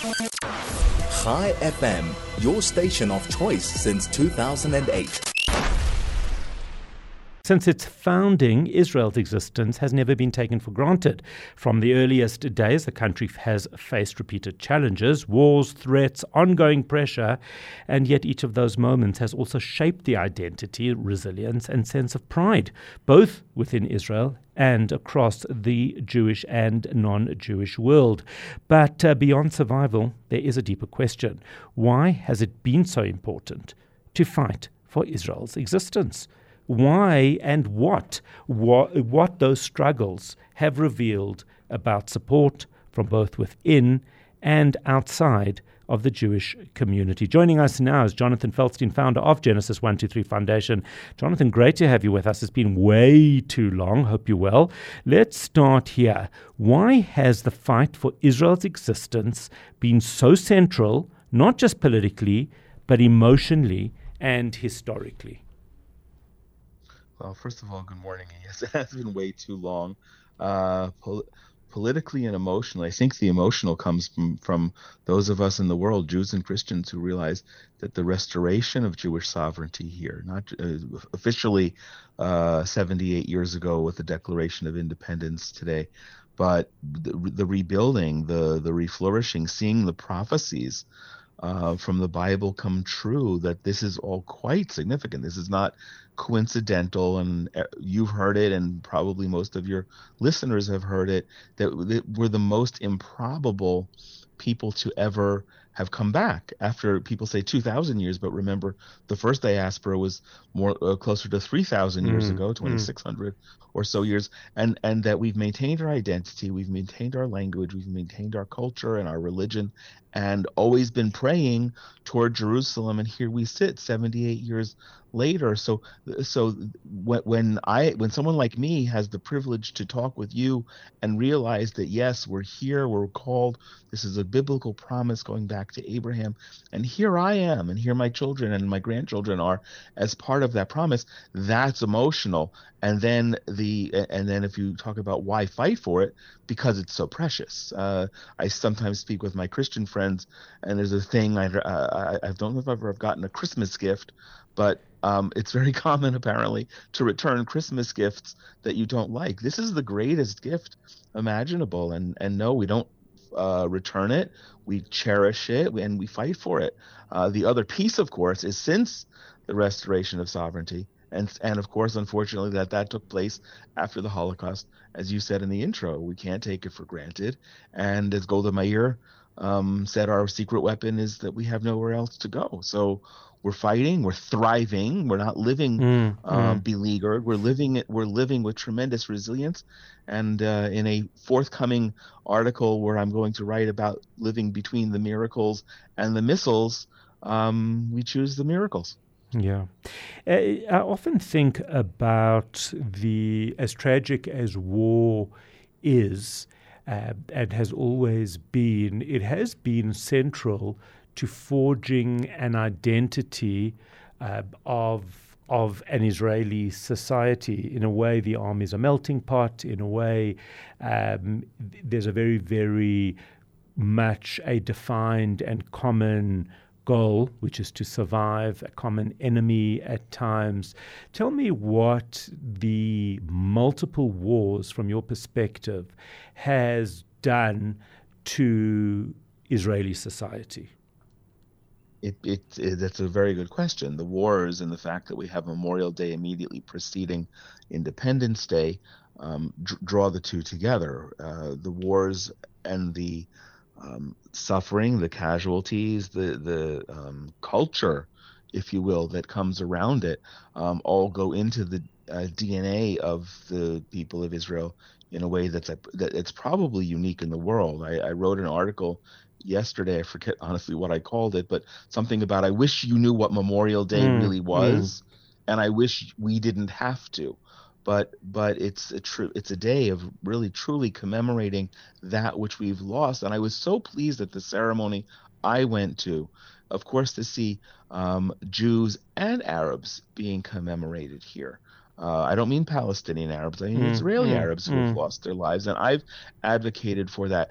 Chai FM, your station of choice since 2008. Since its founding, Israel's existence has never been taken for granted. From the earliest days, the country has faced repeated challenges, wars, threats, ongoing pressure, and yet each of those moments has also shaped the identity, resilience, and sense of pride, both within Israel and across the Jewish and non-Jewish world. But beyond survival, there is a deeper question. Why has it been so important to fight for Israel's existence? Why and what those struggles have revealed about support from both within and outside of the Jewish community. Joining us now is Jonathan Feldstein, founder of Genesis 123 Foundation. Jonathan, great to have you with us. It's been way too long. Hope you're well. Let's start here. Why has the fight for Israel's existence been so central, not just politically, but emotionally and historically? Well, first of all, good morning. Yes, it has been way too long. Politically and emotionally, I think the emotional comes from those of us in the world, Jews and Christians, who realize that the restoration of Jewish sovereignty here, not officially 78 years ago with the Declaration of Independence today, but the rebuilding, the reflourishing, seeing the prophecies from the Bible come true, that this is all quite significant. This is not coincidental, and you've heard it, and probably most of your listeners have heard it, that we're the most improbable people to ever have come back after, people say 2,000 years, but remember the first diaspora was more closer to 3,000 years ago, 2,600 or so years, and that we've maintained our identity, we've maintained our language, we've maintained our culture and our religion, and always been praying toward Jerusalem. And here we sit 78 years later. So when someone like me has the privilege to talk with you and realize that, yes, we're here, we're called, this is a biblical promise going back to Abraham, and here I am, and here my children and my grandchildren are as part of that promise, that's emotional. And then if you talk about why fight for it, because it's so precious. I sometimes speak with my Christian friends, and there's a thing, I don't know if I've ever gotten a Christmas gift, but it's very common apparently to return Christmas gifts that you don't like. This is the greatest gift imaginable, and no, we don't return it. We cherish it and we fight for it. The other piece, of course, is since the restoration of sovereignty, and of course, unfortunately, that took place after the Holocaust, as you said in the intro, we can't take it for granted. And as Golda Meir said, our secret weapon is that we have nowhere else to go. So we're fighting, we're thriving, we're not living beleaguered. We're living with tremendous resilience. And in a forthcoming article where I'm going to write about living between the miracles and the missiles, we choose the miracles. Yeah. I often think about as tragic as war is, and has always been, it has been central to forging an identity of an Israeli society. In a way, the army is a melting pot. In a way, there's a very, very much a defined and common goal, which is to survive a common enemy at times. Tell me what the multiple wars, from your perspective, has done to Israeli society. That's a very good question. The wars and the fact that we have Memorial Day immediately preceding Independence Day draw the two together. The wars and the suffering, the casualties, the culture, if you will, that comes around it, all go into the DNA of the people of Israel in a way that's probably unique in the world. I wrote an article yesterday, I forget honestly what I called it, but something about, I wish you knew what Memorial Day really was, and I wish we didn't have to. But it's a day of really truly commemorating that which we've lost. And I was so pleased at the ceremony I went to, of course, to see Jews and Arabs being commemorated here. I don't mean Palestinian Arabs. I mean Israeli Arabs who have lost their lives, and I've advocated for that.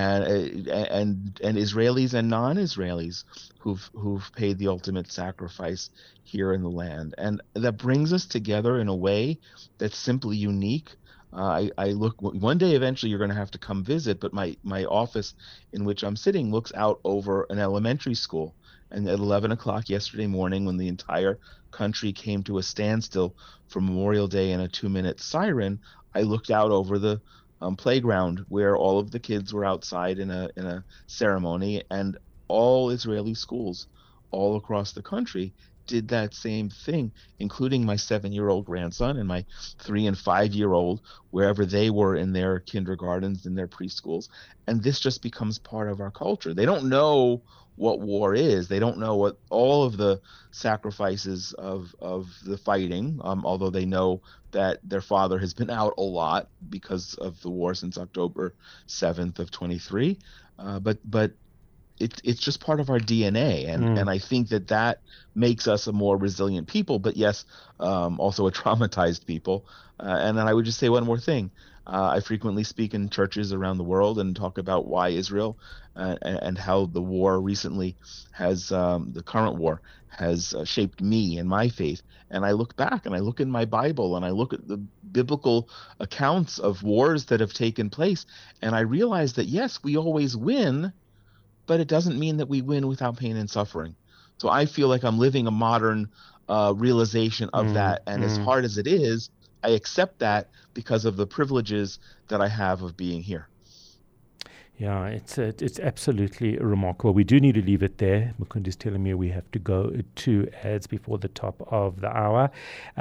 And Israelis and non-Israelis who've paid the ultimate sacrifice here in the land, and that brings us together in a way that's simply unique. I look one day. Eventually, you're going to have to come visit. But my office, in which I'm sitting, looks out over an elementary school. And at 11 o'clock yesterday morning, when the entire country came to a standstill for Memorial Day and a 2-minute siren, I looked out over the playground where all of the kids were outside in a ceremony, and all Israeli schools all across the country did that same thing, including my 7-year-old grandson and my 3 and 5-year-old, wherever they were in their kindergartens and their preschools. And this just becomes part of our culture. They don't know what war is. They don't know what all of the sacrifices of the fighting, although they know that their father has been out a lot because of the war since October 7th of 23. But it's just part of our DNA, and I think that makes us a more resilient people, but yes, also a traumatized people. And then I would just say one more thing. I frequently speak in churches around the world and talk about why Israel and how the war recently has, the current war has shaped me and my faith. And I look back and I look in my Bible and I look at the biblical accounts of wars that have taken place, and I realize that yes, we always win, but it doesn't mean that we win without pain and suffering. So I feel like I'm living a modern realization of that. And as hard as it is, I accept that because of the privileges that I have of being here. Yeah, it's absolutely remarkable. We do need to leave it there. Mukundi's telling me we have to go to ads before the top of the hour.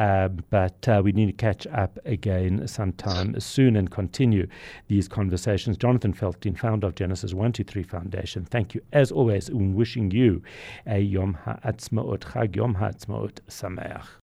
But we need to catch up again sometime soon and continue these conversations. Jonathan Feltin, founder of Genesis 123 Foundation, thank you as always, in wishing you a Yom HaAtzmaut, Chag Yom HaAtzmaut Sameach.